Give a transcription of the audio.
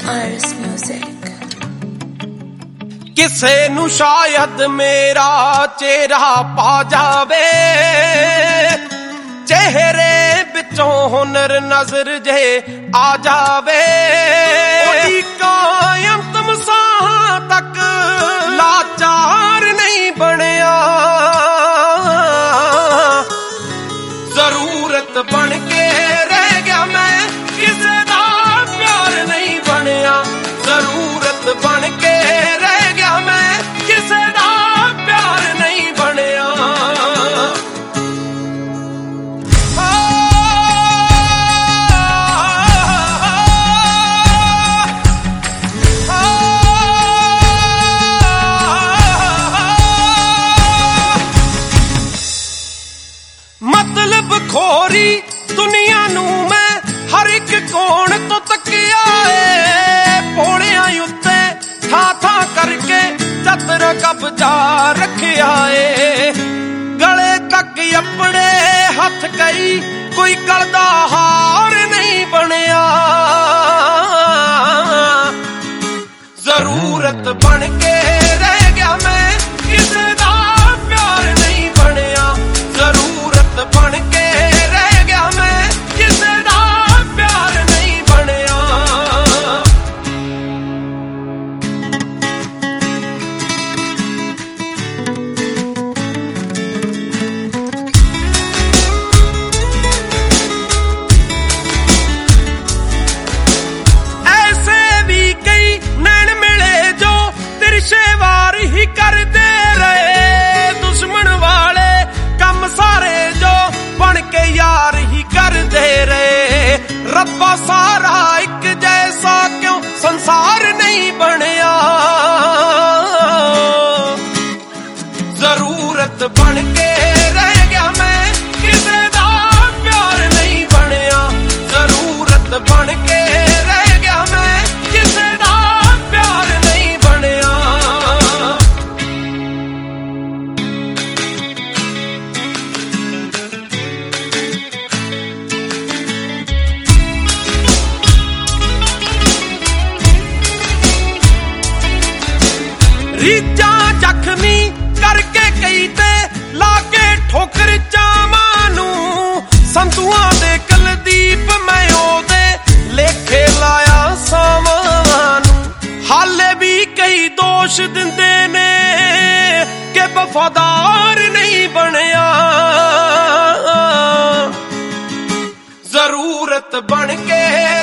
Iris Music। ਕਿਸੇ ਨੂੰ ਸ਼ਾਇਦ ਮੇਰਾ ਚਿਹਰਾ ਪਾ ਜਾਵੇ, ਚਿਹਰੇ ਵਿੱਚੋਂ ਹੁਨਰ ਨਜ਼ਰ ਜੇ ਆ ਜਾਵੇ। ਉਹਦੀ ਕਾਇਮ ਸਾਹ ਤੱਕ ਲਾਚਾਰ ਨਹੀਂ ਬਣਿਆ, ਜ਼ਰੂਰਤ ਬਣ ਕੇ ਰਹਿ ਗਿਆ ਮੈਂ, ਕਿਸੇ ਦਾ ਪਿਆਰ ਨਹੀਂ ਬਣਿਆ। ਜ਼ਰੂਰਤ ਬਣ ਕੇ ਰਹਿ ਗਿਆ ਮੈਂ, ਕਿਸੇ ਦਾ ਪਿਆਰ ਨਹੀਂ ਬਣਿਆ। ਮਤਲਬ ਖੋਰੀ ਦੁਨੀਆ ਨੂੰ ਮੈਂ ਹਰ ਇੱਕ ਕੋਣ ਤੋਂ ਤੱਕਿਆ ਏ, ਪੌੜਿਆਂ ਉੱਤੇ ਥਾਂ ਥਾਂ ਕਰਕੇ ਚਤਰ ਕਬਜ਼ਾ ਰੱਖਿਆ ਏ। ਗਲੇ ਤੱਕ ਆਪਣੇ ਹੱਥ ਗਈ, ਕੋਈ ਗਲਦਾ ਹਾਰ ਨਹੀਂ ਬਣਿਆ। ਜ਼ਰੂਰਤ ਬਣ ਕੇ ਰਹਿ ਗਿਆ ਮੈਂ, ਕਿਸੇ ਦਾ ਪਿਆਰ ਨਹੀਂ ਬਣਿਆ। ਜ਼ਰੂਰਤ ਬਣ ਕੇ ਰਹਿ ਗਿਆ ਮੈਂ, ਕਿਸੇ ਦਾ ਪਿਆਰ ਨਹੀਂ ਬਣਿਆ। ਐਸੇ ਵੀ ਕਈ ਨੈਣ ਮਿਲੇ ਜੋ ਤਿਰਛੇ ਵਾਰ ਹੀ ਕਰਦੇ ਰਹੇ, ਦੁਸ਼ਮਣ ਵਾਲੇ ਕੰਮ ਸਾਰੇ ਜੋ ਬਣ ਕੇ ਯਾਰ ਹੀ ਕਰਦੇ ਰਹੇ। ਰੱਬਾ ਸਾਰਾ ਇੱਕ ਜੈਸਾ ਕਿਉਂ ਸੰਸਾਰ ਨਹੀਂ ਬਣਿਆ। ਜ਼ਰੂਰਤ ਬਣ ਕੇ ਰਹਿ ਗਿਆ ਮੈਂ, ਕਿਸੇ ਦਾ ਪਿਆਰ ਨਹੀਂ ਬਣਿਆ। ਜ਼ਰੂਰਤ ਬਣ ਕੇ ਰਹਿ ਗਿਆ ਮੈਂ, ਕਿਸੇ ਦਾ ਪਿਆਰ ਨਹੀਂ ਬਣਿਆ। ਰੀਝਾਂ ਜ਼ਖਮੀ ਕਰਕੇ ਕਈ ਤੇ ਲਾ ਕੇ ਠੋਕਰ ਚਾਵਾਂ ਨੂੰ, ਸੰਤੂਆਂ ਦੇ ਕੁਲਦੀਪ ਮੈਂ ਉਹਦੇ ਲੇਖੇ ਲਾਇਆ ਸਾਵਾਂ ਨੂੰ। ਹਾਲੇ ਵੀ ਕਈ ਦੋਸ਼ ਦਿੰਦੇ ਨੇ ਕਿ ਵਫਾਦਾਰ ਨਹੀਂ ਬਣਿਆ। ਜ਼ਰੂਰਤ ਬਣ ਕੇ